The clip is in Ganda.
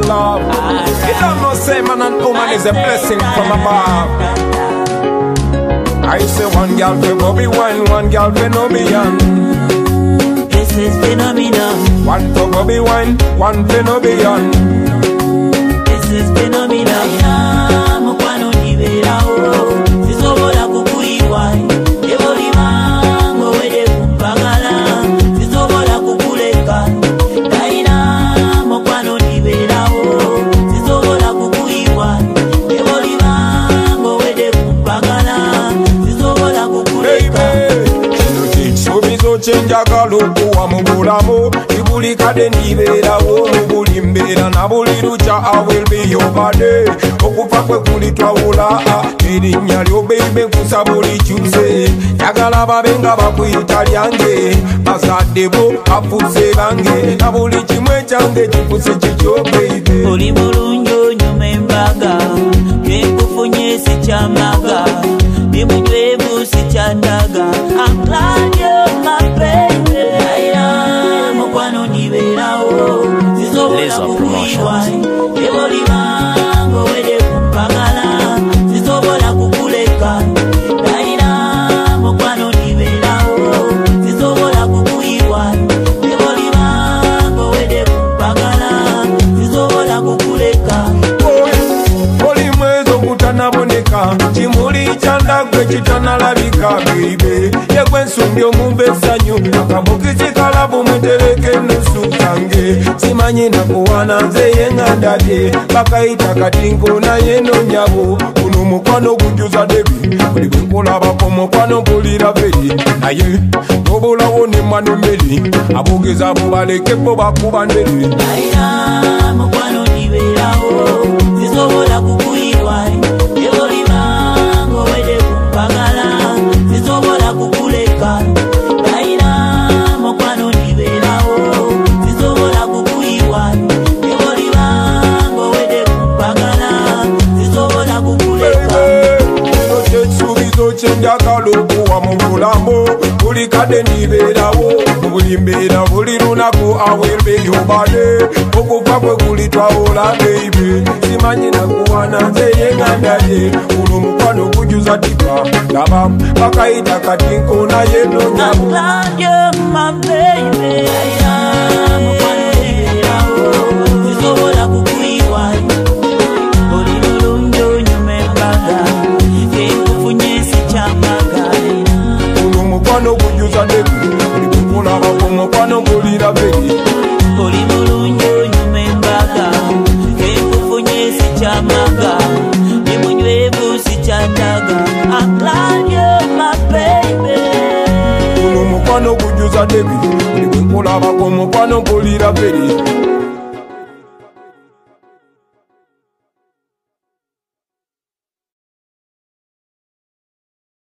love. You don't know, say man and woman is a blessing from above. I say one girl for Bobby wine, one girl for Nubian. This is phenomenal. One for Bobby wine, one for Nubian. This is phenomenal. Mukwano nibera o, sisobola kukuyiwa. Eboli mango wede kumpagala, sisobola kukuleka. Daina mukwano nibera o, sisobola kukuyiwa. Eboli mango wede kumpagala, sisobola kukuleka. Sobizo chenja kaluku wa mubulamu ibuli kade niberawo mubuli mbera na buli lucha I will be your body okufa kwe kulitwawula erinnya lyo baby kusabuli kyuse yagala babenga bakuyita lyange bazadde bo afuse bange na buli kimwe kyange kifuse kikyo baby oli bulungi onyuma embaga byenkufunye sikyamaga bimunywevu sikyandaga I'm glad you're my baby. Aira mukwano niberawo sisobola kukuyiwa eboli mango wede kumpagala sisobola kukuleka Aira mukwano niberawo sisobola kukuyiwa eboli mango wede kumpagala sisobola kukuleka oli mwezo kutanaboneka kimuli kyandagwe kitanalabika baby yegwe nsumbi omumva essanyu akabukisi kalabu mutereke nusu kange simanyi nakuwana nze yeŋŋandabye bakayita katinko naye nonyabo guno mukwano gujjuza debi buli bwe nkulabako mukwano mpulira beri naye nobulawo ne manomeri abogeza abo baleke bo bakuba nderi Aira mukwano niberawo sisobola kukuyiwa eboli mango wede kumpagala sisobola kukuleka Aira mukwano niberawo sisobola kukuyiwa eboli mango wede kumpagala sisobola kukuleka ekisuubizo kyenjagala okuwa mu bulamu buli kadde niberawo mu buli mbeera buli lunaku I will be your body okufa kwe kulitwawula baby simanyi nakuwana nze yeŋŋandabye guno mukwano gujjuza dika laba bakayita katinko naye nonyabo I'm glad you're my baby. Aira mukwano niberawo sisobola kukuyiwa oli bulungi onyuma embaga byenkufunye sikyamaga guno mukwano gujjuza debi buli bwe nkulabako mukwano mpulira beri oli bulungi onyuma embaga byenkufunye sikyamaga bimunywevu sikyandaga I'm glad you're my baby. guno mukwano gujjuza debi buli bwe nkulabako mukwano mpulira beri